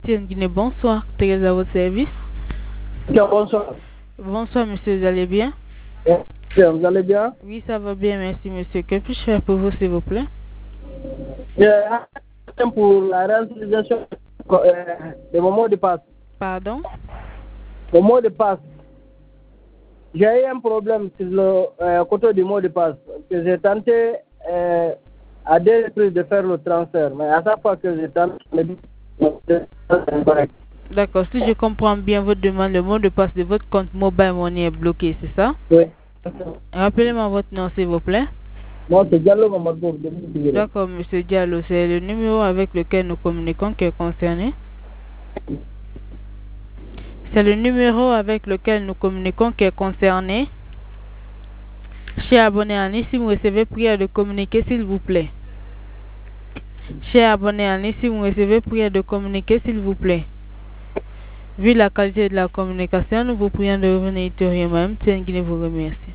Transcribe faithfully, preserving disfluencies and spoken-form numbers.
Tiens, Guinée, bonsoir. Thérèse à votre service. Bien, bonsoir. Bonsoir, monsieur, vous allez bien? Bien, vous allez bien? Oui, ça va bien, merci, monsieur. Que puis-je faire pour vous, s'il vous plaît? Bien, pour la réalisation euh, de mon mot de passe. Pardon? Le mot de passe. J'ai eu un problème sur le euh, côté du mot de passe. Que j'ai tenté euh, à deux reprises de faire le transfert, mais à chaque fois que j'ai tenté, c'est incorrect. D'accord, si je comprends bien votre demande, le mot de passe de votre compte Mobile Money est bloqué, c'est ça? Oui. Rappelez-moi votre nom, s'il vous plaît. Moi, c'est Diallo Mamadou. D'accord, monsieur Diallo, c'est le numéro avec lequel nous communiquons qui est concerné. C'est le numéro avec lequel nous communiquons qui est concerné. Cher abonné en ligne, si vous recevez prière de communiquer, s'il vous plaît. Cher abonné en ligne, si vous recevez prière de communiquer, s'il vous plaît. Vu la qualité de la communication, nous vous prions de revenir ultérieurement. Tiens, Guinée vous remercie.